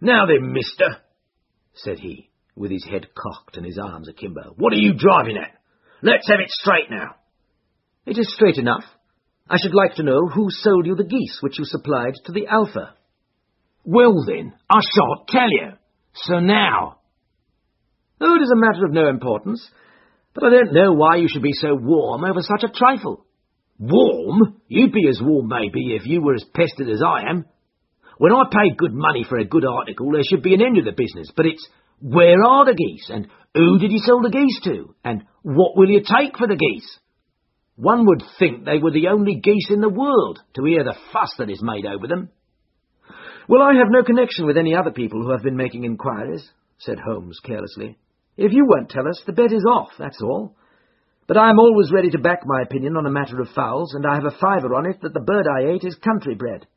"Now then, mister," said he, with his head cocked and his arms akimbo, "what are you driving at? Let's have it straight now." "It is straight enough. I should like to know who sold you the geese which you supplied to the Alpha." "Well then, I shan't tell you. So now—" "Oh, it is a matter of no importance, but I don't know why you should be so warm over such a trifle." "Warm? You'd be as warm, maybe, if you were as pestered as I am. When I pay good money for a good article, there should be an end of the business, but it's, where are the geese, and who did you sell the geese to, and what will you take for the geese? One would think they were the only geese in the world, to hear the fuss that is made over them." "Well, I have no connection with any other people who have been making inquiries," said Holmes carelessly. "If you won't tell us, the bet is off, that's all. But I am always ready to back my opinion on a matter of fowls, and I have a fiver on it that the bird I ate is country bred."